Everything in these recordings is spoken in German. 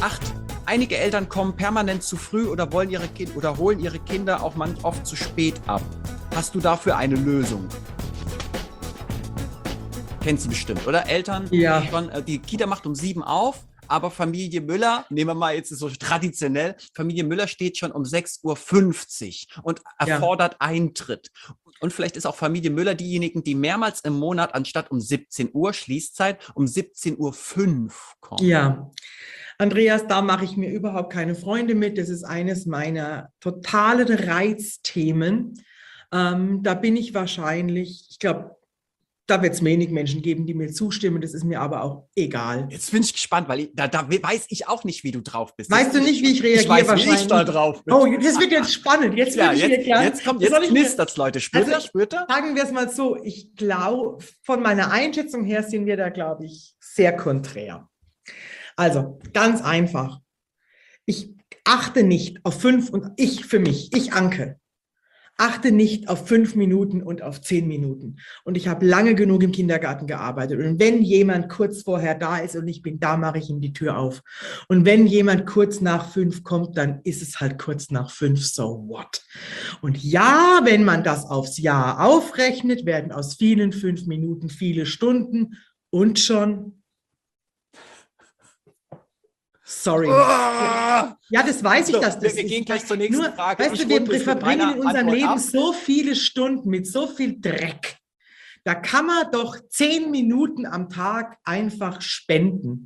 8. Einige Eltern kommen permanent zu früh oder holen ihre Kinder auch oft zu spät ab. Hast du dafür eine Lösung? Kennst du bestimmt, oder? Eltern, Ja. die Kita macht um 7 auf, aber Familie Müller, nehmen wir mal jetzt so traditionell, Familie Müller steht schon um 6:50 Uhr und erfordert Eintritt. Und vielleicht ist auch Familie Müller diejenigen, die mehrmals im Monat anstatt um 17 Uhr Schließzeit um 17:05 Uhr kommen. Ja, Andreas, da mache ich mir überhaupt keine Freunde mit. Das ist eines meiner totalen Reizthemen. Da bin ich wahrscheinlich, ich glaube, da wird es wenig Menschen geben, die mir zustimmen. Das ist mir aber auch egal. Jetzt bin ich gespannt, weil da weiß ich auch nicht, wie du drauf bist. Weißt du nicht, wie ich reagiere? Ich weiß, wie ich da drauf bin. Oh, das wird jetzt spannend. Jetzt knistert es, Leute. Spürt ihr? Sagen wir es mal so. Ich glaube, von meiner Einschätzung her sind wir da, glaube ich, sehr konträr. Also, ganz einfach. Ich achte nicht auf 5 und ich, Anke, achte nicht auf 5 Minuten und auf 10 Minuten. Und ich habe lange genug im Kindergarten gearbeitet. Und wenn jemand kurz vorher da ist und ich bin da, mache ich ihm die Tür auf. Und wenn jemand kurz nach 5 kommt, dann ist es halt kurz nach 5, so what? Und ja, wenn man das aufs Jahr aufrechnet, werden aus vielen 5 Minuten viele Stunden und schon... Sorry. Ja, das weiß ich, dass das wir gehen gleich zur nächsten Frage. Weißt du, wir verbringen in unserem Leben so viele Stunden mit so viel Dreck. Da kann man doch 10 Minuten am Tag einfach spenden.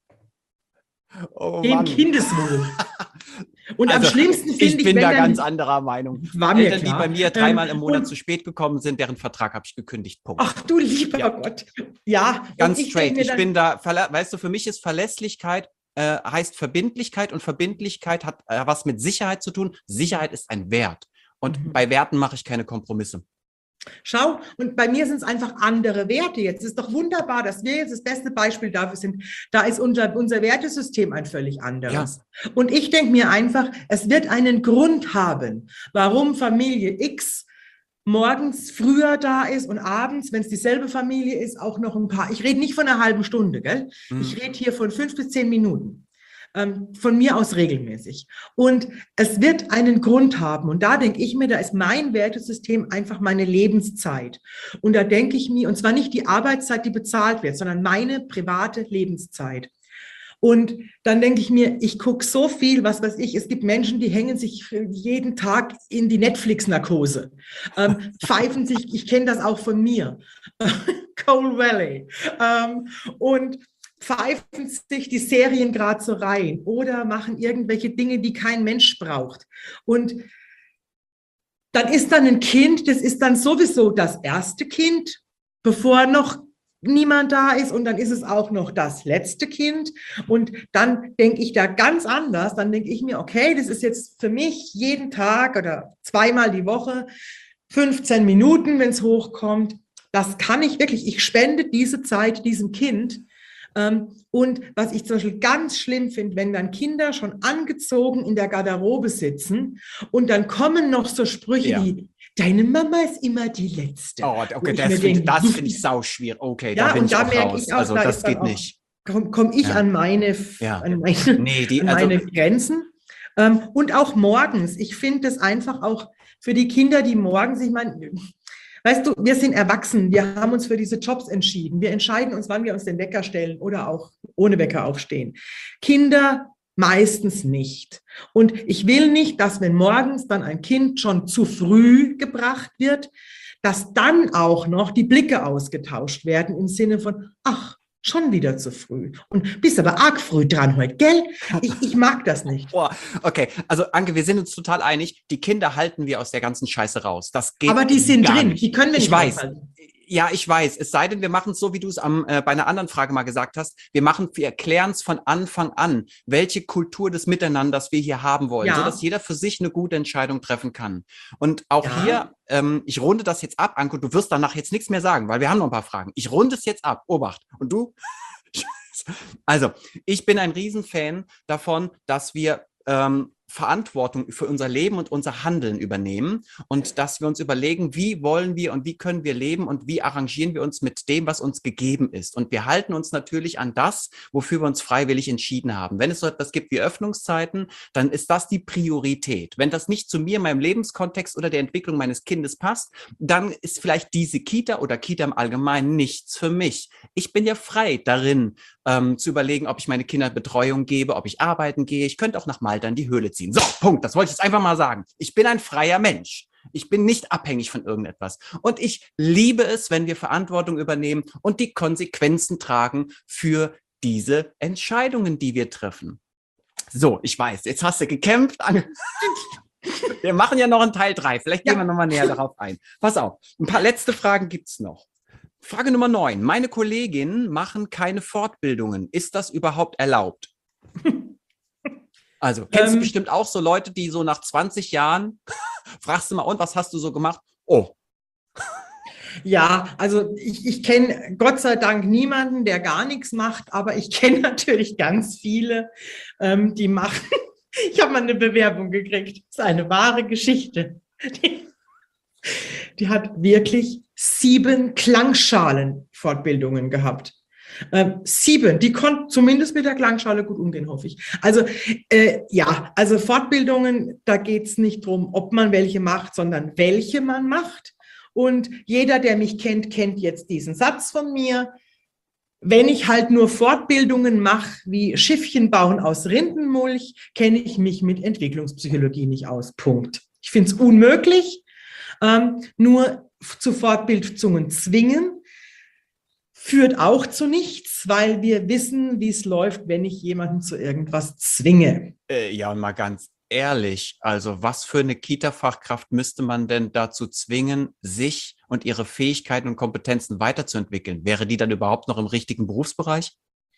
Oh, dem Kindeswohl. Und also, am schlimmsten finde ich bin da ganz anderer Meinung. War mir Eltern, klar. die bei mir 3-mal im Monat zu spät gekommen sind, deren Vertrag habe ich gekündigt. Punkt. Ach du lieber Gott. Ja. Ganz straight. Ich bin da, weißt du, für mich ist Verlässlichkeit heißt Verbindlichkeit und Verbindlichkeit hat was mit Sicherheit zu tun. Sicherheit ist ein Wert. Und bei Werten mache ich keine Kompromisse. Schau, und bei mir sind es einfach andere Werte jetzt. Es ist doch wunderbar, dass wir jetzt das beste Beispiel dafür sind. Da ist unser Wertesystem ein völlig anderes. Ja. Und ich denke mir einfach, es wird einen Grund haben, warum Familie X morgens früher da ist und abends, wenn es dieselbe Familie ist, auch noch ein paar. Ich rede nicht von einer halben Stunde, gell? Ich rede hier von 5 bis 10 Minuten. Von mir aus regelmäßig. Und es wird einen Grund haben. Und da denke ich mir, da ist mein Wertesystem einfach meine Lebenszeit. Und da denke ich mir, und zwar nicht die Arbeitszeit, die bezahlt wird, sondern meine private Lebenszeit. Und dann denke ich mir, ich gucke so viel, was weiß ich, es gibt Menschen, die hängen sich jeden Tag in die Netflix-Narkose, pfeifen sich, ich kenne das auch von mir, Coal Valley, und pfeifen sich die Serien gerade so rein oder machen irgendwelche Dinge, die kein Mensch braucht. Und dann ist dann ein Kind, das ist dann sowieso das erste Kind, bevor noch niemand da ist, und dann ist es auch noch das letzte Kind, und dann denke ich da ganz anders, dann denke ich mir, okay, das ist jetzt für mich jeden Tag oder 2-mal die Woche 15 Minuten, wenn es hochkommt, das kann ich wirklich, ich spende diese Zeit diesem Kind. Und was ich zum Beispiel ganz schlimm finde, wenn dann Kinder schon angezogen in der Garderobe sitzen und dann kommen noch so Sprüche wie, deine Mama ist immer die Letzte. Oh, okay, das finde ich sau schwierig. Okay, ja, da bin und da ich auch merke raus. ich auch, Also da das geht nicht. Komme ich an meine Grenzen. Und auch morgens. Ich finde das einfach auch für die Kinder, die morgens, ich meine, weißt du, wir sind erwachsen, wir haben uns für diese Jobs entschieden. Wir entscheiden uns, wann wir uns den Wecker stellen oder auch ohne Wecker aufstehen. Kinder meistens nicht. Und ich will nicht, dass wenn morgens dann ein Kind schon zu früh gebracht wird, dass dann auch noch die Blicke ausgetauscht werden im Sinne von, ach, schon wieder zu früh. Und bist aber arg früh dran heute, gell? Ich mag das nicht. Boah, okay, also Anke, wir sind uns total einig, die Kinder halten wir aus der ganzen Scheiße raus. Das geht aber die sind gar drin, nicht. Die können wir nicht aushalten. Ja, ich weiß. Es sei denn, wir machen es so, wie du es bei einer anderen Frage mal gesagt hast. Wir erklären es von Anfang an, welche Kultur des Miteinanders wir hier haben wollen, sodass jeder für sich eine gute Entscheidung treffen kann. Und auch hier, ich runde das jetzt ab, Anke, du wirst danach jetzt nichts mehr sagen, weil wir haben noch ein paar Fragen. Ich runde es jetzt ab. Obacht. Und du? Also, ich bin ein Riesenfan davon, dass wir Verantwortung für unser Leben und unser Handeln übernehmen und dass wir uns überlegen, wie wollen wir und wie können wir leben und wie arrangieren wir uns mit dem, was uns gegeben ist. Und wir halten uns natürlich an das, wofür wir uns freiwillig entschieden haben. Wenn es so etwas gibt wie Öffnungszeiten, dann ist das die Priorität. Wenn das nicht zu mir, meinem Lebenskontext oder der Entwicklung meines Kindes passt, dann ist vielleicht diese Kita oder Kita im Allgemeinen nichts für mich. Ich bin ja frei darin, zu überlegen, ob ich meine Kinder Betreuung gebe, ob ich arbeiten gehe. Ich könnte auch nach Malta in die Höhle ziehen. So, Punkt. Das wollte ich jetzt einfach mal sagen. Ich bin ein freier Mensch. Ich bin nicht abhängig von irgendetwas. Und ich liebe es, wenn wir Verantwortung übernehmen und die Konsequenzen tragen für diese Entscheidungen, die wir treffen. So, ich weiß, jetzt hast du gekämpft. Wir machen ja noch einen Teil 3. Vielleicht gehen wir nochmal näher darauf ein. Pass auf, ein paar letzte Fragen gibt's noch. Frage Nummer 9. Meine Kolleginnen machen keine Fortbildungen. Ist das überhaupt erlaubt? Also, kennst du bestimmt auch so Leute, die so nach 20 Jahren, fragst du mal, und was hast du so gemacht? Oh. Ja, also ich kenne Gott sei Dank niemanden, der gar nichts macht, aber ich kenne natürlich ganz viele, die machen. Ich habe mal eine Bewerbung gekriegt. Das ist eine wahre Geschichte. Die hat wirklich 7 Klangschalen-Fortbildungen gehabt. 7, die konnten zumindest mit der Klangschale gut umgehen, hoffe ich. Also also Fortbildungen, da geht es nicht darum, ob man welche macht, sondern welche man macht. Und jeder, der mich kennt, kennt jetzt diesen Satz von mir. Wenn ich halt nur Fortbildungen mache, wie Schiffchen bauen aus Rindenmulch, kenne ich mich mit Entwicklungspsychologie nicht aus. Punkt. Ich finde es unmöglich. Nur zu Fortbildungen zwingen, führt auch zu nichts, weil wir wissen, wie es läuft, wenn ich jemanden zu irgendwas zwinge. Ja, und mal ganz ehrlich, also was für eine Kita-Fachkraft müsste man denn dazu zwingen, sich und ihre Fähigkeiten und Kompetenzen weiterzuentwickeln? Wäre die dann überhaupt noch im richtigen Berufsbereich?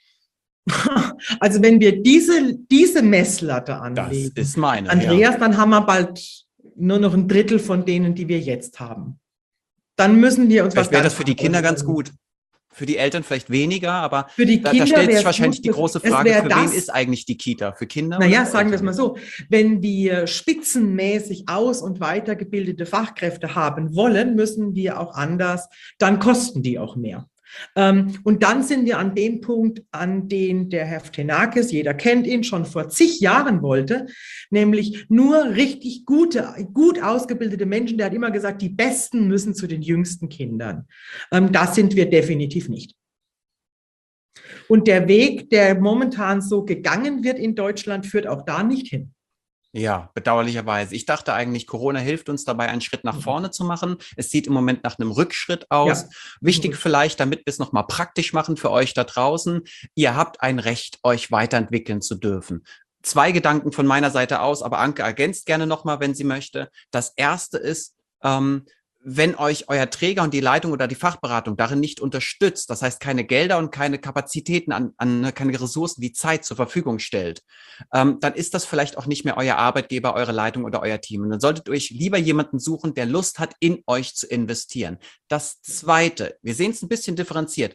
Also wenn wir diese Messlatte anlegen, das ist meine, Andreas, dann haben wir bald nur noch ein Drittel von denen, die wir jetzt haben. Dann müssen wir uns vielleicht wäre das für die Kinder ganz gut. Für die Eltern vielleicht weniger, aber für die Kinder da stellt sich wahrscheinlich die große Frage, für wen ist eigentlich die Kita? Für Kinder? Naja, sagen wir es mal so, wenn wir spitzenmäßig aus- und weitergebildete Fachkräfte haben wollen, müssen wir auch anders, dann kosten die auch mehr. Und dann sind wir an dem Punkt, an den der Herr Ftenakis, jeder kennt ihn, schon vor zig Jahren wollte, nämlich nur richtig gut ausgebildete Menschen. Der hat immer gesagt, die Besten müssen zu den jüngsten Kindern. Das sind wir definitiv nicht. Und der Weg, der momentan so gegangen wird in Deutschland, führt auch da nicht hin. Ja, bedauerlicherweise. Ich dachte eigentlich, Corona hilft uns dabei, einen Schritt nach vorne zu machen. Es sieht im Moment nach einem Rückschritt aus. Ja. Wichtig vielleicht, damit wir es nochmal praktisch machen für euch da draußen. Ihr habt ein Recht, euch weiterentwickeln zu dürfen. 2 Gedanken von meiner Seite aus, aber Anke ergänzt gerne nochmal, wenn sie möchte. Das erste ist, wenn euch euer Träger und die Leitung oder die Fachberatung darin nicht unterstützt, das heißt keine Gelder und keine Kapazitäten keine Ressourcen wie Zeit zur Verfügung stellt, dann ist das vielleicht auch nicht mehr euer Arbeitgeber, eure Leitung oder euer Team. Und dann solltet ihr euch lieber jemanden suchen, der Lust hat, in euch zu investieren. Das Zweite, wir sehen es ein bisschen differenziert.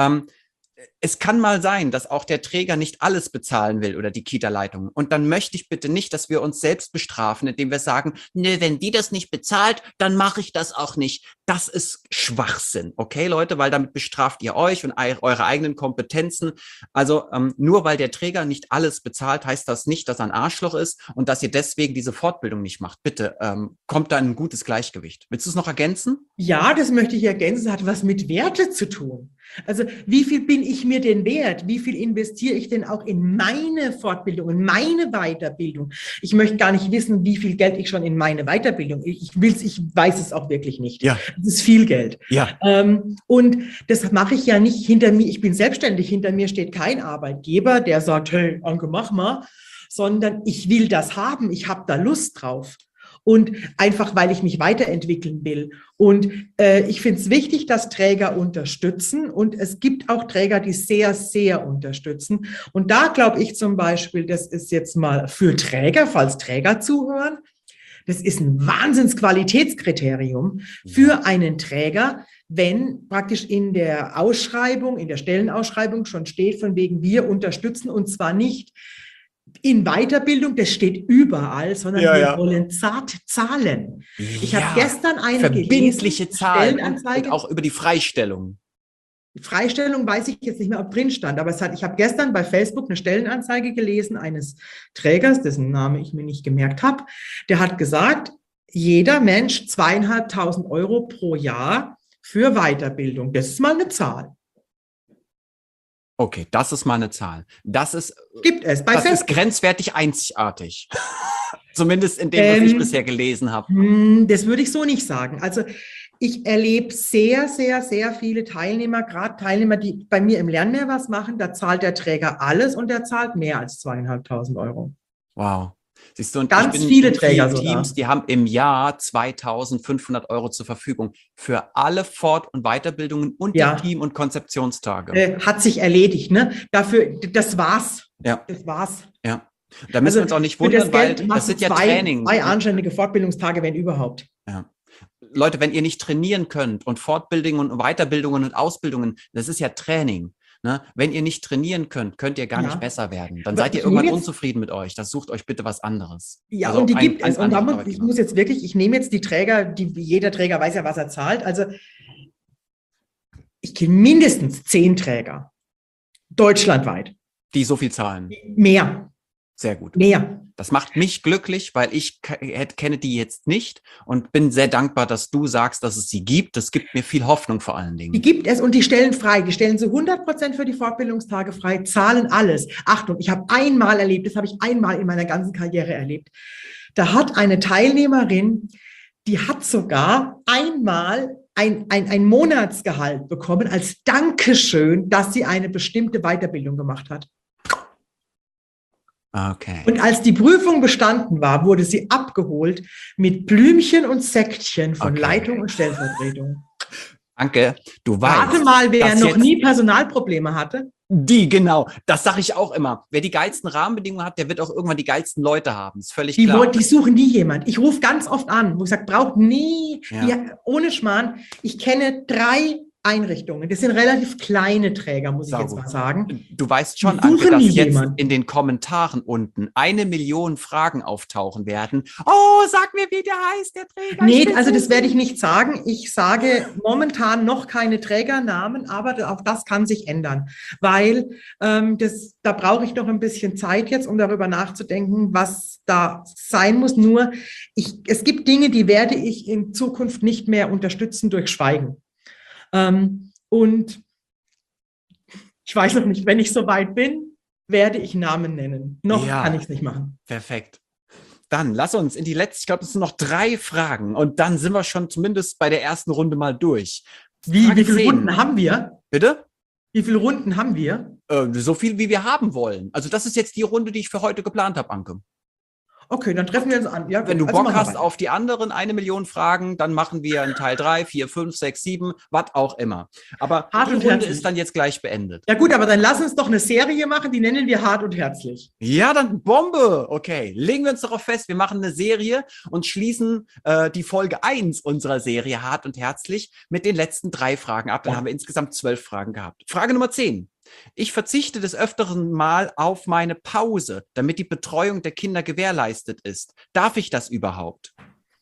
Es kann mal sein, dass auch der Träger nicht alles bezahlen will oder die Kita-Leitung. Und dann möchte ich bitte nicht, dass wir uns selbst bestrafen, indem wir sagen, ne, wenn die das nicht bezahlt, dann mache ich das auch nicht. Das ist Schwachsinn, okay, Leute, weil damit bestraft ihr euch und eure eigenen Kompetenzen. Also nur weil der Träger nicht alles bezahlt, heißt das nicht, dass er ein Arschloch ist und dass ihr deswegen diese Fortbildung nicht macht. Bitte, kommt da ein gutes Gleichgewicht. Willst du es noch ergänzen? Ja, das möchte ich ergänzen. Das hat was mit Werte zu tun. Also wie viel bin ich mir denn wert? Wie viel investiere ich denn auch in meine Fortbildung, in meine Weiterbildung? Ich möchte gar nicht wissen, wie viel Geld ich schon in meine Weiterbildung. Ich weiß es auch wirklich nicht. Ja. Das ist viel Geld. Ja. Und das mache ich ja nicht hinter mir. Ich bin selbstständig. Hinter mir steht kein Arbeitgeber, der sagt, hey, Anke, mach mal, sondern ich will das haben. Ich habe da Lust drauf. Und einfach, weil ich mich weiterentwickeln will. Und ich finde es wichtig, dass Träger unterstützen. Und es gibt auch Träger, die sehr, sehr unterstützen. Und da glaube ich zum Beispiel, das ist jetzt mal für Träger, falls Träger zuhören, das ist ein Wahnsinnsqualitätskriterium für einen Träger, wenn praktisch in der Ausschreibung, in der Stellenausschreibung schon steht, von wegen wir unterstützen, und zwar nicht in Weiterbildung, das steht überall, sondern wir wollen Zahlen. Ich habe gestern eine verbindliche gelesen, Zahlen und auch über die Freistellung. Die Freistellung weiß ich jetzt nicht mehr, ob drin stand, aber ich habe gestern bei Facebook eine Stellenanzeige gelesen eines Trägers, dessen Name ich mir nicht gemerkt habe. Der hat gesagt, jeder Mensch 2.500 € pro Jahr für Weiterbildung. Das ist mal eine Zahl. Okay, das ist mal eine Zahl. Gibt es bei das Facebook. ist grenzwertig einzigartig. Zumindest in dem, was ich bisher gelesen habe. Das würde ich so nicht sagen. Also ich erlebe sehr, sehr, sehr viele Teilnehmer, gerade Teilnehmer, die bei mir im Lernmehr was machen, da zahlt der Träger alles und der zahlt mehr als 2.500 €. Wow. Siehst du, und ganz ich bin viele in Träger vielen Teams, sogar. die haben im Jahr 2.500 € zur Verfügung für alle Fort- und Weiterbildungen und die Team- und Konzeptionstage. Hat sich erledigt, ne? Dafür, das war's. Ja. Das war's. Ja. Da müssen wir uns auch nicht wundern, weil das sind ja Trainings. 2 anständige Fortbildungstage, wenn überhaupt. Ja. Leute, wenn ihr nicht trainieren könnt und Fortbildungen und Weiterbildungen und Ausbildungen, das ist ja Training. Ne? Wenn ihr nicht trainieren könnt, könnt ihr gar nicht besser werden. Dann seid ihr irgendwann unzufrieden mit euch. Das sucht euch bitte was anderes. Ja, also und die gibt es. Und ich nehme jetzt die Träger, jeder Träger weiß ja, was er zahlt. Also ich kenne mindestens 10 Träger. Deutschlandweit. Die so viel zahlen. Mehr. Sehr gut. Mehr. Das macht mich glücklich, weil ich kenne die jetzt nicht und bin sehr dankbar, dass du sagst, dass es sie gibt. Das gibt mir viel Hoffnung vor allen Dingen. Die gibt es und die stellen frei. Die stellen so 100% für die Fortbildungstage frei, zahlen alles. Achtung, ich habe einmal erlebt, das habe ich einmal in meiner ganzen Karriere erlebt. Da hat eine Teilnehmerin, die hat sogar einmal ein Monatsgehalt bekommen als Dankeschön, dass sie eine bestimmte Weiterbildung gemacht hat. Okay. Und als die Prüfung bestanden war, wurde sie abgeholt mit Blümchen und Säckchen von Leitung und Stellvertretung. Danke, du weißt. Warte mal, wer noch nie Personalprobleme hatte. Genau, das sage ich auch immer. Wer die geilsten Rahmenbedingungen hat, der wird auch irgendwann die geilsten Leute haben. Ist völlig klar. Die suchen nie jemand. Ich rufe ganz oft an, wo ich sage, braucht nie, ohne Schmarrn. Ich kenne 3 Einrichtungen. Das sind relativ kleine Träger, muss ich jetzt mal sagen. Du weißt schon, Anke, dass jetzt in den Kommentaren unten 1 Million Fragen auftauchen werden. Oh, sag mir, wie der heißt, der Träger. Nee, also das werde ich nicht sagen. Ich sage momentan noch keine Trägernamen, aber auch das kann sich ändern, weil da brauche ich noch ein bisschen Zeit jetzt, um darüber nachzudenken, was da sein muss. Nur, es gibt Dinge, die werde ich in Zukunft nicht mehr unterstützen durch Schweigen. Und ich weiß noch nicht, wenn ich soweit bin, werde ich Namen nennen. Noch kann ich es nicht machen. Perfekt. Dann lass uns in die letzte, ich glaube, es sind noch 3 Fragen und dann sind wir schon zumindest bei der ersten Runde mal durch. Wie viele Runden haben wir? Bitte? Wie viele Runden haben wir? So viel, wie wir haben wollen. Also das ist jetzt die Runde, die ich für heute geplant habe, Anke. Okay, dann treffen wir uns an. Ja, wenn du Bock hast auf die anderen 1 Million Fragen, dann machen wir einen Teil 3, 4, 5, 6, 7, was auch immer. Aber die Runde ist dann jetzt gleich beendet. Ja gut, aber dann lass uns doch eine Serie machen, die nennen wir Hart und Herzlich. Ja, dann Bombe. Okay, legen wir uns darauf fest, wir machen eine Serie und schließen die Folge 1 unserer Serie Hart und Herzlich mit den letzten 3 Fragen ab. Dann haben wir insgesamt 12 Fragen gehabt. Frage Nummer 10. Ich verzichte des Öfteren mal auf meine Pause, damit die Betreuung der Kinder gewährleistet ist. Darf ich das überhaupt?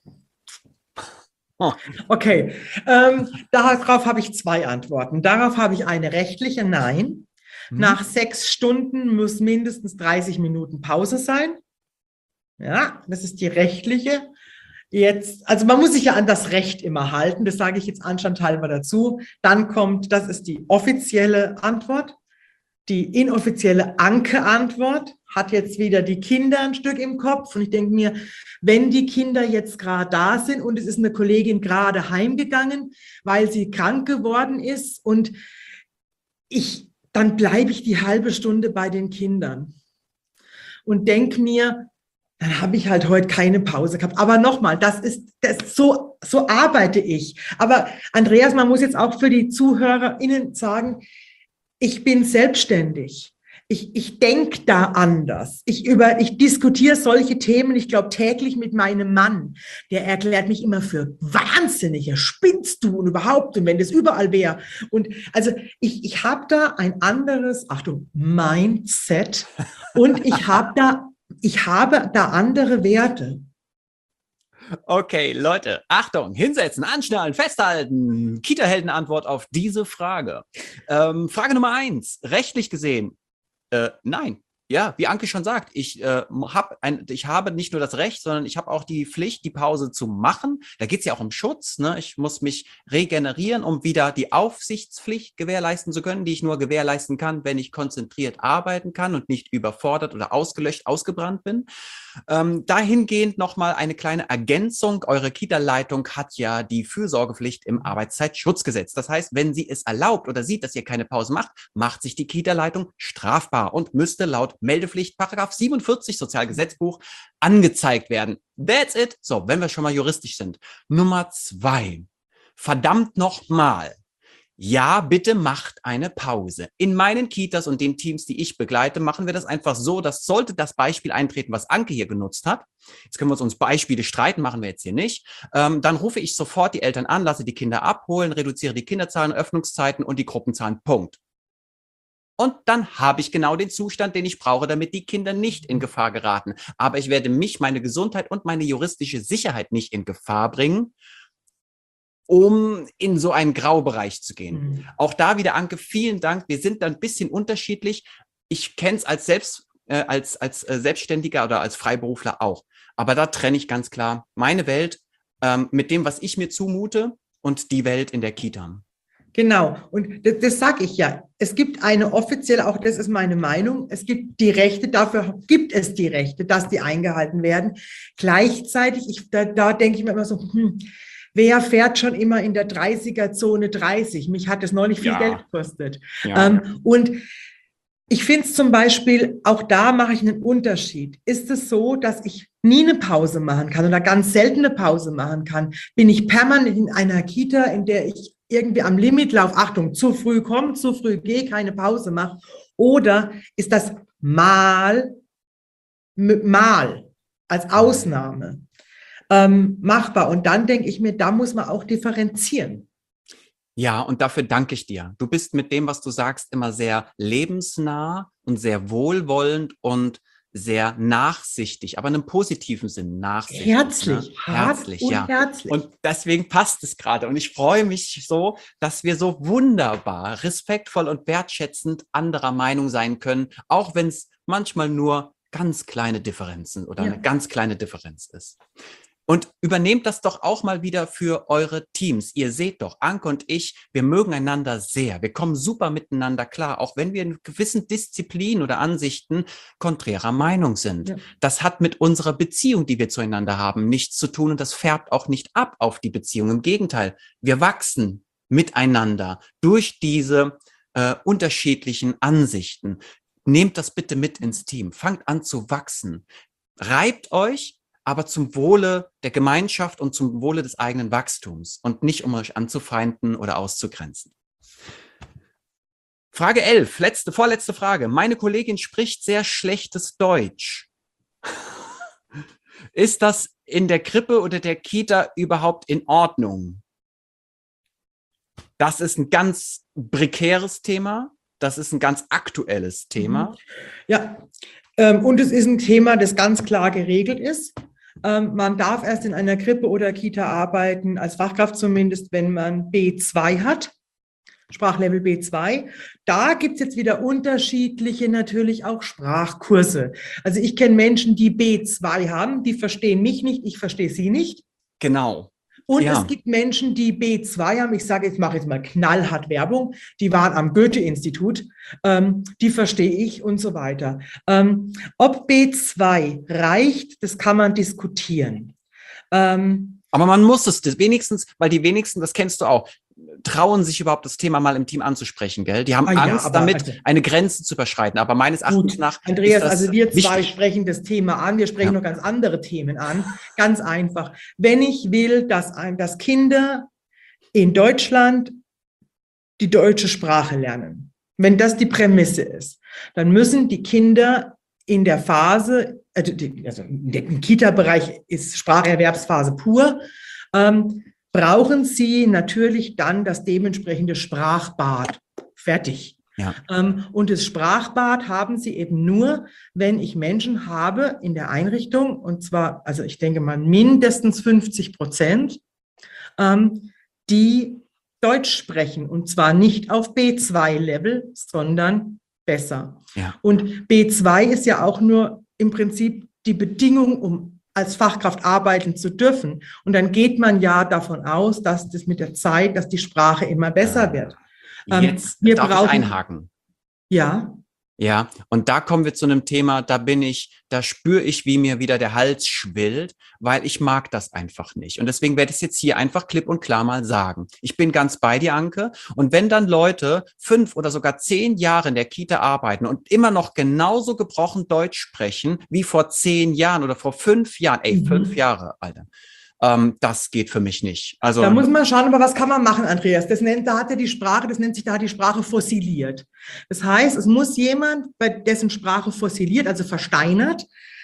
Oh. Okay, darauf habe ich 2 Antworten. Darauf habe ich eine rechtliche, nein. Nach 6 Stunden muss mindestens 30 Minuten Pause sein. Ja, das ist die rechtliche. Jetzt, also man muss sich ja an das Recht immer halten, das sage ich jetzt anstandhalber dazu. Dann kommt, das ist die offizielle Antwort. Die inoffizielle Anke-Antwort hat jetzt wieder die Kinder ein Stück im Kopf. Und ich denke mir, wenn die Kinder jetzt gerade da sind und es ist eine Kollegin gerade heimgegangen, weil sie krank geworden ist und dann bleibe ich die halbe Stunde bei den Kindern und denke mir, dann habe ich halt heute keine Pause gehabt. Aber nochmal, so arbeite ich. Aber Andreas, man muss jetzt auch für die ZuhörerInnen sagen, ich bin selbstständig. ich denke da anders. Ich diskutiere solche Themen, ich glaube, täglich mit meinem Mann. Der erklärt mich immer für wahnsinnig. Ja, spinnst du und überhaupt und wenn das überall wäre. Und also ich habe da ein anderes, Achtung, Mindset und ich habe da andere Werte. Okay, Leute, Achtung, hinsetzen, anschnallen, festhalten. Kita-Helden-Antwort auf diese Frage. Frage Nummer 1, rechtlich gesehen, nein. Ja, wie Anke schon sagt, ich habe nicht nur das Recht, sondern ich habe auch die Pflicht, die Pause zu machen. Da geht es ja auch um Schutz. Ne? Ich muss mich regenerieren, um wieder die Aufsichtspflicht gewährleisten zu können, die ich nur gewährleisten kann, wenn ich konzentriert arbeiten kann und nicht überfordert oder ausgelöscht, ausgebrannt bin. Dahingehend nochmal eine kleine Ergänzung. Eure Kita-Leitung hat ja die Fürsorgepflicht im Arbeitszeitschutzgesetz. Das heißt, wenn sie es erlaubt oder sieht, dass ihr keine Pause macht, macht sich die Kita-Leitung strafbar und müsste laut Meldepflicht Paragraph 47 Sozialgesetzbuch angezeigt werden. That's it. So, wenn wir schon mal juristisch sind. Nummer 2. Verdammt nochmal. Ja, bitte macht eine Pause. In meinen Kitas und den Teams, die ich begleite, machen wir das einfach so, dass sollte das Beispiel eintreten, was Anke hier genutzt hat, jetzt können wir uns Beispiele streiten, machen wir jetzt hier nicht, dann rufe ich sofort die Eltern an, lasse die Kinder abholen, reduziere die Kinderzahlen, Öffnungszeiten und die Gruppenzahlen, Punkt. Und dann habe ich genau den Zustand, den ich brauche, damit die Kinder nicht in Gefahr geraten. Aber ich werde mich, meine Gesundheit und meine juristische Sicherheit nicht in Gefahr bringen, um in so einen Graubereich zu gehen. Mhm. Auch da wieder, Anke, vielen Dank. Wir sind da ein bisschen unterschiedlich. Ich kenne es als Selbstständiger oder als Freiberufler auch. Aber da trenne ich ganz klar meine Welt mit dem, was ich mir zumute und die Welt in der Kita. Genau, und das sage ich ja. Es gibt eine offizielle, auch das ist meine Meinung, es gibt die Rechte, dafür gibt es die Rechte, dass die eingehalten werden. Gleichzeitig, da denke ich mir immer so, wer fährt schon immer in der 30er-Zone 30? Mich hat das neulich viel Geld gekostet. Ja. Und ich finde es zum Beispiel, auch da mache ich einen Unterschied. Ist es so, dass ich nie eine Pause machen kann oder ganz selten eine Pause machen kann? Bin ich permanent in einer Kita, in der ich irgendwie am Limit laufe, Achtung, zu früh komme, zu früh gehe, keine Pause mache? Oder ist das mal als Ausnahme machbar? Und dann denke ich mir, da muss man auch differenzieren. Ja, und dafür danke ich dir. Du bist mit dem, was du sagst, immer sehr lebensnah und sehr wohlwollend und sehr nachsichtig, aber in einem positiven Sinn nachsichtig. Herzlich, ne? Herzlich, ja. Herzlich. Und deswegen passt es gerade. Und ich freue mich so, dass wir so wunderbar, respektvoll und wertschätzend anderer Meinung sein können, auch wenn es manchmal nur ganz kleine Differenzen oder eine ganz kleine Differenz ist. Und übernehmt das doch auch mal wieder für eure Teams. Ihr seht doch, Anke und ich, wir mögen einander sehr. Wir kommen super miteinander klar, auch wenn wir in gewissen Disziplinen oder Ansichten konträrer Meinung sind. Ja. Das hat mit unserer Beziehung, die wir zueinander haben, nichts zu tun und das färbt auch nicht ab auf die Beziehung. Im Gegenteil, wir wachsen miteinander durch diese unterschiedlichen Ansichten. Nehmt das bitte mit ins Team. Fangt an zu wachsen. Reibt euch, aber zum Wohle der Gemeinschaft und zum Wohle des eigenen Wachstums und nicht, um euch anzufeinden oder auszugrenzen. Frage 11, vorletzte Frage. Meine Kollegin spricht sehr schlechtes Deutsch. Ist das in der Krippe oder der Kita überhaupt in Ordnung? Das ist ein ganz prekäres Thema. Das ist ein ganz aktuelles Thema. Ja, und es ist ein Thema, das ganz klar geregelt ist. Man darf erst in einer Krippe oder Kita arbeiten, als Fachkraft zumindest, wenn man B2 hat, Sprachlevel B2. Da gibt es jetzt wieder unterschiedliche, natürlich auch Sprachkurse. Also ich kenne Menschen, die B2 haben, die verstehen mich nicht, ich verstehe sie nicht. Genau. Und es gibt Menschen, die B2 haben, ich mache jetzt mal knallhart Werbung, die waren am Goethe-Institut, die verstehe ich und so weiter. Ob B2 reicht, das kann man diskutieren. Aber man muss es wenigstens, weil die wenigsten, das kennst du auch, trauen sich überhaupt das Thema mal im Team anzusprechen, gell? Die haben Angst damit, eine Grenze zu überschreiten. Aber meines Erachtens nach. Andreas, also wir zwei sprechen das Thema an, wir sprechen noch ganz andere Themen an. Ganz einfach. Wenn ich will, dass Kinder in Deutschland die deutsche Sprache lernen, wenn das die Prämisse ist, dann müssen die Kinder in der Phase, also im Kita-Bereich ist Spracherwerbsphase pur, brauchen sie natürlich dann das dementsprechende Sprachbad. Fertig. Ja. Und das Sprachbad haben sie eben nur, wenn ich Menschen habe in der Einrichtung, und zwar, also ich denke mal mindestens 50%, die Deutsch sprechen, und zwar nicht auf B2-Level, sondern besser. Ja. Und B2 ist ja auch nur im Prinzip die Bedingung, um als Fachkraft arbeiten zu dürfen. Und dann geht man ja davon aus, dass das mit der Zeit, dass die Sprache immer besser wird. Jetzt darf ich einhaken. Ja. Ja, und da kommen wir zu einem Thema, da spüre ich, wie mir wieder der Hals schwillt, weil ich mag das einfach nicht. Und deswegen werde ich es jetzt hier einfach klipp und klar mal sagen. Ich bin ganz bei dir, Anke. Und wenn dann Leute 5 oder sogar 10 Jahre in der Kita arbeiten und immer noch genauso gebrochen Deutsch sprechen wie vor 10 Jahren oder vor 5 Jahren, 5 Jahre, Alter. Das geht für mich nicht. Also, da muss man schauen, aber was kann man machen, Andreas? Da hat die Sprache fossiliert. Das heißt, es muss jemand, bei dessen Sprache fossiliert, also versteinert,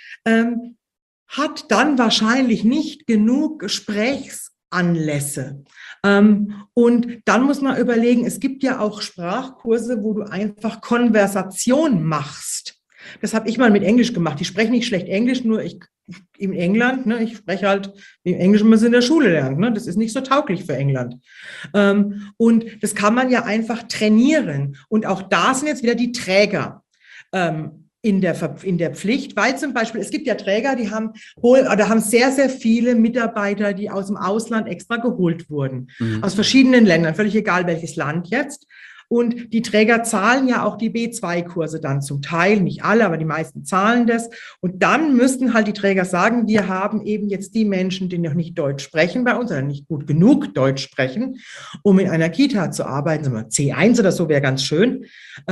hat dann wahrscheinlich nicht genug Gesprächsanlässe. Und dann muss man überlegen, es gibt ja auch Sprachkurse, wo du einfach Konversation machst. Das habe ich mal mit Englisch gemacht. Ich spreche nicht schlecht Englisch, nur in England, ne, ich spreche halt wie Englisch, wie man es in der Schule lernt. Ne, das ist nicht so tauglich für England. Und das kann man ja einfach trainieren. Und auch da sind jetzt wieder die Träger in der Pflicht, weil zum Beispiel, es gibt ja Träger, die haben sehr, sehr viele Mitarbeiter, die aus dem Ausland extra geholt wurden. Aus verschiedenen Ländern, völlig egal welches Land jetzt. Und die Träger zahlen ja auch die B2-Kurse dann zum Teil, nicht alle, aber die meisten zahlen das. Und dann müssten halt die Träger sagen, wir haben eben jetzt die Menschen, die noch nicht Deutsch sprechen bei uns oder nicht gut genug Deutsch sprechen, um in einer Kita zu arbeiten, sagen wir C1 oder so wäre ganz schön.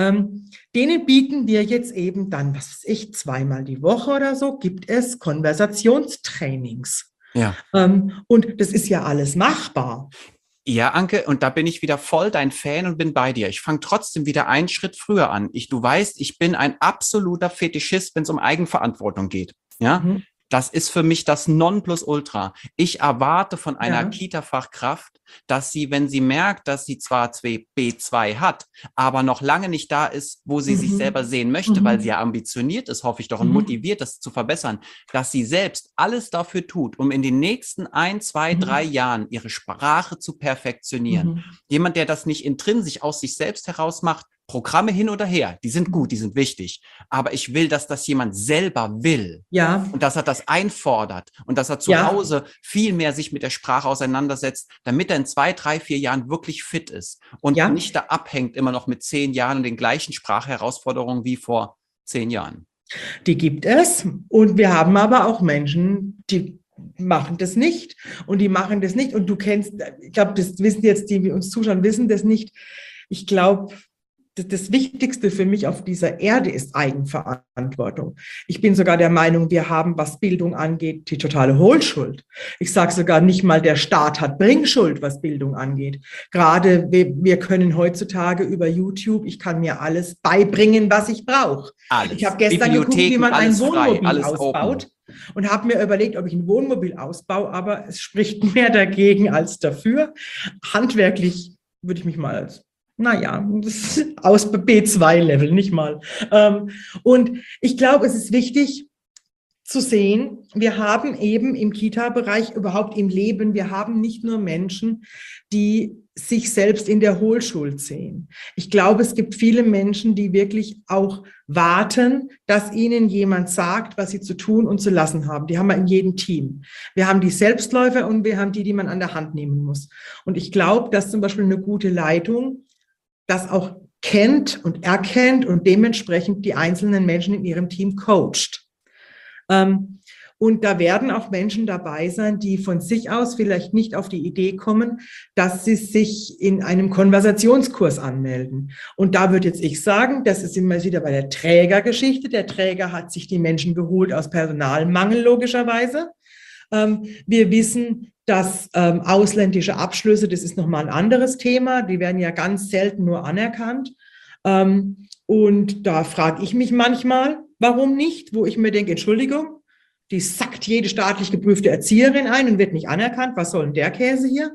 Denen bieten wir jetzt eben dann, was weiß ich, 2-mal die Woche oder so, gibt es Konversationstrainings. Ja. Und das ist ja alles machbar. Ja, Anke, und da bin ich wieder voll dein Fan und bin bei dir. Ich fange trotzdem wieder einen Schritt früher an. Du weißt, ich bin ein absoluter Fetischist, wenn es um Eigenverantwortung geht. Ja, das ist für mich das Nonplusultra. Ich erwarte von einer Kita-Fachkraft, dass sie, wenn sie merkt, dass sie zwar B2 hat, aber noch lange nicht da ist, wo sie sich selber sehen möchte, weil sie ja ambitioniert ist, hoffe ich doch, und motiviert, das zu verbessern, dass sie selbst alles dafür tut, um in den nächsten 1, 2, 3 Jahren ihre Sprache zu perfektionieren. Jemand, der das nicht intrinsisch aus sich selbst heraus macht, Programme hin oder her, die sind gut, die sind wichtig. Aber ich will, dass das jemand selber will. Ja. Und dass er das einfordert und dass er zu Hause viel mehr sich mit der Sprache auseinandersetzt, damit er in 2, 3, 4 Jahren wirklich fit ist und nicht da abhängt immer noch mit 10 Jahren und den gleichen Sprachherausforderungen wie vor 10 Jahren. Die gibt es. Und wir haben aber auch Menschen, die machen das nicht. Und die machen das nicht. Und du kennst, ich glaube, das wissen jetzt die, die uns zuschauen, wissen das nicht. Ich glaube, das Wichtigste für mich auf dieser Erde ist Eigenverantwortung. Ich bin sogar der Meinung, wir haben, was Bildung angeht, die totale Hohlschuld. Ich sage sogar nicht mal, der Staat hat Bringschuld, was Bildung angeht. Gerade wir können heutzutage über YouTube, ich kann mir alles beibringen, was ich brauche. Ich habe gestern geguckt, wie man ein Wohnmobil ausbaut. Und habe mir überlegt, ob ich ein Wohnmobil ausbaue, aber es spricht mehr dagegen als dafür. Handwerklich würde ich mich mal als aus B2-Level, nicht mal. Und ich glaube, es ist wichtig zu sehen, wir haben eben im Kita-Bereich, überhaupt im Leben, wir haben nicht nur Menschen, die sich selbst in der Hohlschuld sehen. Ich glaube, es gibt viele Menschen, die wirklich auch warten, dass ihnen jemand sagt, was sie zu tun und zu lassen haben. Die haben wir in jedem Team. Wir haben die Selbstläufer und wir haben die man an der Hand nehmen muss. Und ich glaube, dass zum Beispiel eine gute Leitung das auch kennt und erkennt und dementsprechend die einzelnen Menschen in ihrem Team coacht. Und da werden auch Menschen dabei sein, die von sich aus vielleicht nicht auf die Idee kommen, dass sie sich in einem Konversationskurs anmelden. Und da würde jetzt ich sagen, das ist immer wieder bei der Trägergeschichte. Der Träger hat sich die Menschen geholt aus Personalmangel logischerweise. Wir wissen, dass ausländische Abschlüsse, das ist nochmal ein anderes Thema, die werden ja ganz selten nur anerkannt. Und da frage ich mich manchmal, warum nicht, wo ich mir denke, Entschuldigung, die sackt jede staatlich geprüfte Erzieherin ein und wird nicht anerkannt. Was soll denn der Käse hier?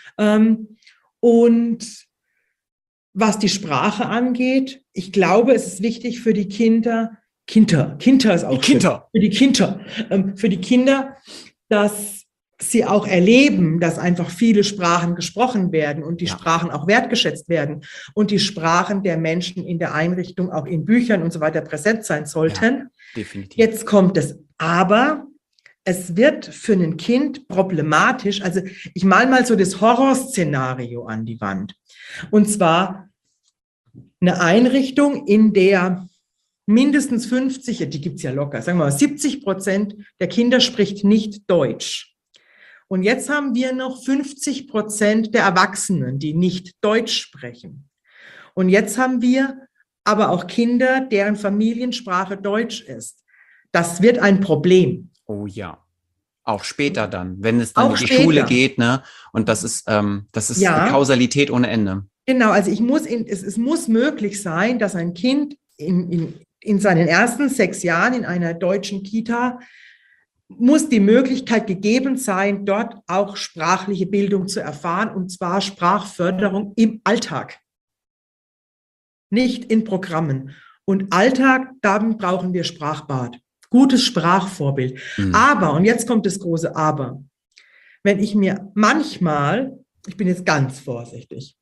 Und was die Sprache angeht, ich glaube, es ist wichtig für die Kinder ist auch schön, für die Kinder, dass sie auch erleben, dass einfach viele Sprachen gesprochen werden und die Sprachen auch wertgeschätzt werden und die Sprachen der Menschen in der Einrichtung auch in Büchern und so weiter präsent sein sollten. Ja, definitiv. Jetzt kommt es aber. Es wird für ein Kind problematisch. Also ich male mal so das Horrorszenario an die Wand. Und zwar eine Einrichtung, in der mindestens 50, die gibt es ja locker, sagen wir mal 70% der Kinder spricht nicht Deutsch. Und jetzt haben wir noch 50% der Erwachsenen, die nicht Deutsch sprechen. Und jetzt haben wir aber auch Kinder, deren Familiensprache Deutsch ist. Das wird ein Problem. Oh ja, auch später dann, wenn es dann in die Schule geht, ne? Und das ist eine Kausalität ohne Ende. Genau, also es muss möglich sein, dass ein Kind in seinen ersten 6 Jahren in einer deutschen Kita muss die Möglichkeit gegeben sein, dort auch sprachliche Bildung zu erfahren, und zwar Sprachförderung im Alltag, nicht in Programmen. Und Alltag, dann brauchen wir Sprachbad. Gutes Sprachvorbild. Aber, und jetzt kommt das große Aber, wenn ich mir manchmal, ich bin jetzt ganz vorsichtig,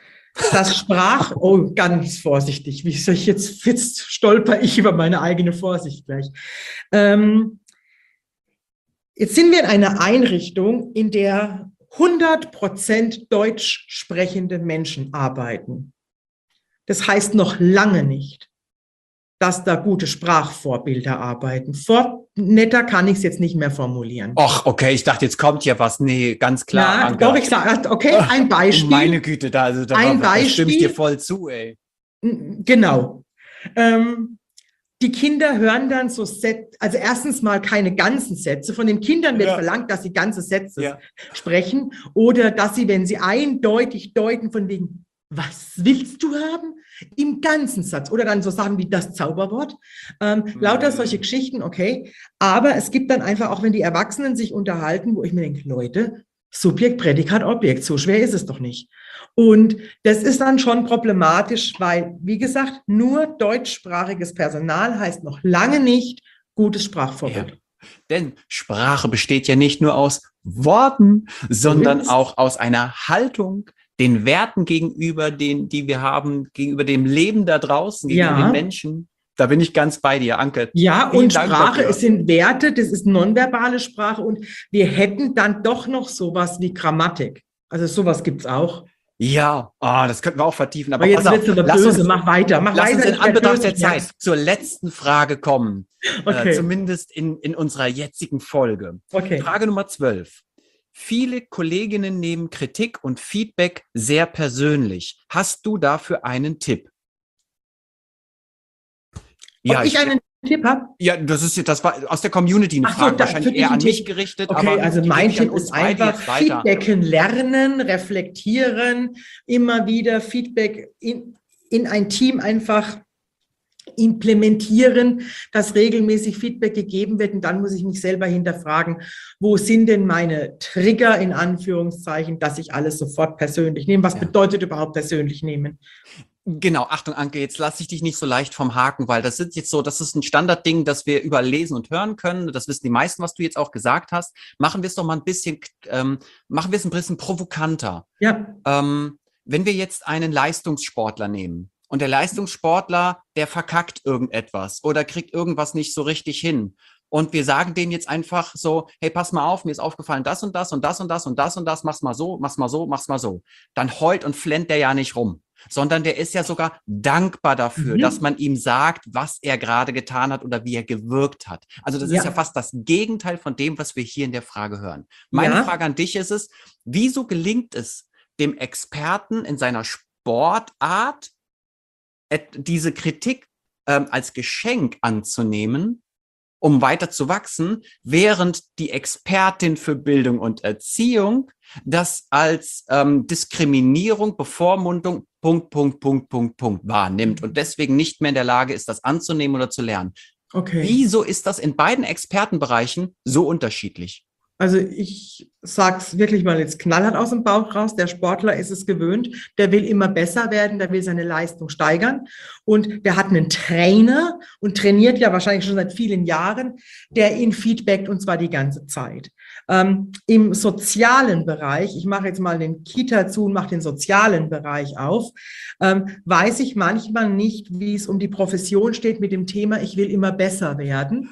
ganz vorsichtig, wie soll ich jetzt stolper ich über meine eigene Vorsicht gleich. Jetzt sind wir in einer Einrichtung, in der 100% deutsch sprechende Menschen arbeiten. Das heißt noch lange nicht, dass da gute Sprachvorbilder arbeiten. Netter kann ich es jetzt nicht mehr formulieren. Ach, okay, ich dachte, jetzt kommt ja was. Nee, ganz klar. Ja, doch, ich sage, okay, ein Beispiel. Meine Güte, da stimme ich dir voll zu, ey. Genau. Die Kinder hören dann so also erstens mal keine ganzen Sätze. Von den Kindern wird verlangt, dass sie ganze Sätze sprechen oder dass sie, wenn sie eindeutig deuten, von wegen, was willst du haben? Im ganzen Satz. Oder dann so Sachen wie das Zauberwort. Lauter solche Geschichten, okay. Aber es gibt dann einfach, auch wenn die Erwachsenen sich unterhalten, wo ich mir denke, Leute, Subjekt, Prädikat, Objekt, so schwer ist es doch nicht. Und das ist dann schon problematisch, weil, wie gesagt, nur deutschsprachiges Personal heißt noch lange nicht gutes Sprachvorbild. Ja. Denn Sprache besteht ja nicht nur aus Worten, sondern auch aus einer Haltung, den Werten gegenüber, die wir haben, gegenüber dem Leben da draußen, gegenüber den Menschen. Da bin ich ganz bei dir, Anke. Ja, und Sprache, es sind Werte, das ist nonverbale Sprache und wir hätten dann doch noch sowas wie Grammatik. Also sowas gibt's auch. Ja, das könnten wir auch vertiefen. Aber jetzt wird's aber böse, mach weiter. Lass uns in Anbetracht der Zeit zur letzten Frage kommen. Okay. Zumindest in unserer jetzigen Folge. Okay. Frage Nummer 12. Viele Kolleginnen nehmen Kritik und Feedback sehr persönlich. Hast du dafür einen Tipp? Ja, ich einen Tipp habe? Ja, das war aus der Community eine Frage, wahrscheinlich eher an mich gerichtet. Okay, aber also mein Tipp ist einfach Feedbacken lernen, reflektieren, immer wieder Feedback in ein Team einfach implementieren, dass regelmäßig Feedback gegeben wird, und dann muss ich mich selber hinterfragen, wo sind denn meine Trigger in Anführungszeichen, dass ich alles sofort persönlich nehme. Was bedeutet überhaupt persönlich nehmen? Genau, Achtung, Anke, jetzt lasse ich dich nicht so leicht vom Haken, weil das ist ein Standardding, das wir überlesen und hören können. Das wissen die meisten, was du jetzt auch gesagt hast. Machen wir es doch mal ein bisschen provokanter. Ja. Wenn wir jetzt einen Leistungssportler nehmen und der Leistungssportler, der verkackt irgendetwas oder kriegt irgendwas nicht so richtig hin. Und wir sagen denen jetzt einfach so, hey, pass mal auf, mir ist aufgefallen, das und das und das und das und das und das, mach's mal so, mach's mal so, mach's mal so. Dann heult und flennt der ja nicht rum, sondern der ist ja sogar dankbar dafür, dass man ihm sagt, was er gerade getan hat oder wie er gewirkt hat. Also das ist ja fast das Gegenteil von dem, was wir hier in der Frage hören. Meine Frage an dich ist es, wieso gelingt es dem Experten in seiner Sportart, diese Kritik als Geschenk anzunehmen um weiter zu wachsen, während die Expertin für Bildung und Erziehung das als Diskriminierung, Bevormundung, wahrnimmt und deswegen nicht mehr in der Lage ist, das anzunehmen oder zu lernen. Okay. Wieso ist das in beiden Expertenbereichen so unterschiedlich? Also ich sage es wirklich mal jetzt knallhart aus dem Bauch raus, der Sportler ist es gewöhnt, der will immer besser werden, der will seine Leistung steigern und der hat einen Trainer und trainiert ja wahrscheinlich schon seit vielen Jahren, der ihn feedbackt und zwar die ganze Zeit. Im sozialen Bereich, ich mache jetzt mal den Kita zu und mache den sozialen Bereich auf, weiß ich manchmal nicht, wie es um die Profession steht mit dem Thema, ich will immer besser werden.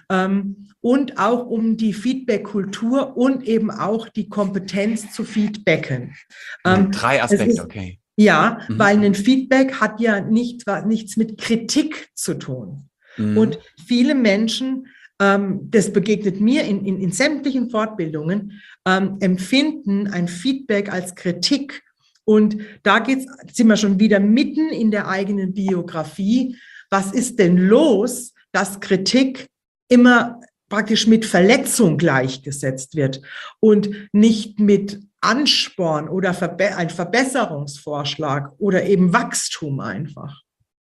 Und auch um die Feedback-Kultur und eben auch die Kompetenz zu feedbacken. 3 Aspekte, okay. Ja, weil ein Feedback hat ja nichts mit Kritik zu tun. Und viele Menschen, das begegnet mir in sämtlichen Fortbildungen, empfinden ein Feedback als Kritik. Und da sind wir schon wieder mitten in der eigenen Biografie. Was ist denn los, dass Kritik immer praktisch mit Verletzung gleichgesetzt wird und nicht mit Ansporn oder ein Verbesserungsvorschlag oder eben Wachstum einfach.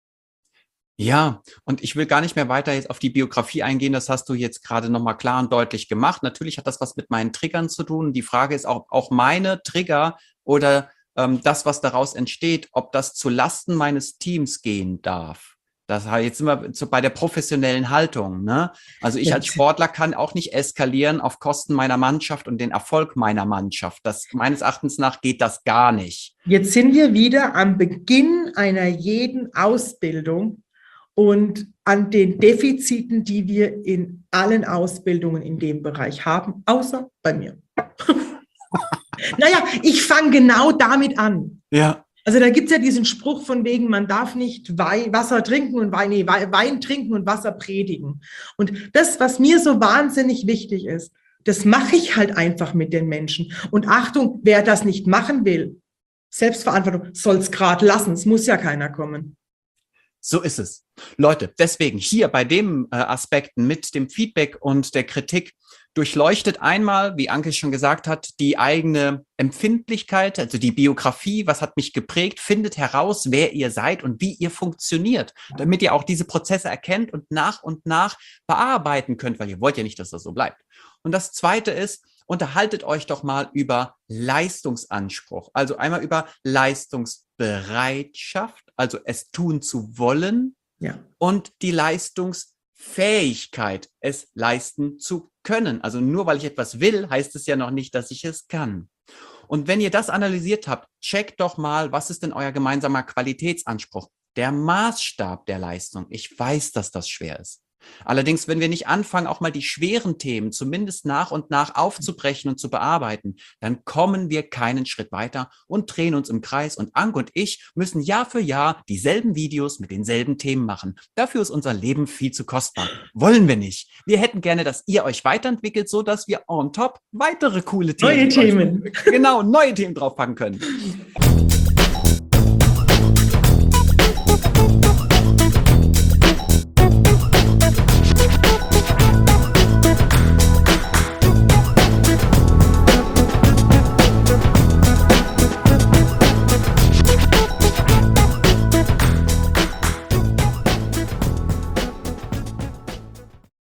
Ja, und ich will gar nicht mehr weiter jetzt auf die Biografie eingehen. Das hast du jetzt gerade nochmal klar und deutlich gemacht. Natürlich hat das was mit meinen Triggern zu tun. Die Frage ist auch meine Trigger oder das, was daraus entsteht, ob das zu Lasten meines Teams gehen darf. Das heißt, jetzt sind wir bei der professionellen Haltung, ne? Also ich als Sportler kann auch nicht eskalieren auf Kosten meiner Mannschaft und den Erfolg meiner Mannschaft. Das meines Erachtens nach geht das gar nicht. Jetzt sind wir wieder am Beginn einer jeden Ausbildung und an den Defiziten, die wir in allen Ausbildungen in dem Bereich haben, außer bei mir. Naja, ich fange genau damit an. Ja. Also da gibt es ja diesen Spruch von wegen, man darf nicht Wasser trinken und Wein trinken und Wasser predigen. Und das, was mir so wahnsinnig wichtig ist, das mache ich halt einfach mit den Menschen. Und Achtung, wer das nicht machen will, Selbstverantwortung, soll es gerade lassen. Es muss ja keiner kommen. So ist es. Leute, deswegen hier bei dem Aspekten mit dem Feedback und der Kritik durchleuchtet einmal, wie Anke schon gesagt hat, die eigene Empfindlichkeit, also die Biografie, was hat mich geprägt, findet heraus, wer ihr seid und wie ihr funktioniert, damit ihr auch diese Prozesse erkennt und nach bearbeiten könnt, weil ihr wollt ja nicht, dass das so bleibt. Und das Zweite ist, unterhaltet euch doch mal über Leistungsanspruch, also einmal über Leistungsbereitschaft, also es tun zu wollen, ja, und die Leistungsfähigkeit, es leisten zu können. Also nur weil ich etwas will, heißt es ja noch nicht, dass ich es kann. Und wenn ihr das analysiert habt, checkt doch mal, was ist denn euer gemeinsamer Qualitätsanspruch? Der Maßstab der Leistung. Ich weiß, dass das schwer ist. Allerdings, wenn wir nicht anfangen, auch mal die schweren Themen zumindest nach und nach aufzubrechen und zu bearbeiten, dann kommen wir keinen Schritt weiter und drehen uns im Kreis. Und Anke und ich müssen Jahr für Jahr dieselben Videos mit denselben Themen machen. Dafür ist unser Leben viel zu kostbar. Wollen wir nicht. Wir hätten gerne, dass ihr euch weiterentwickelt, so dass wir on top weitere coole Themen, neue Themen draufpacken können.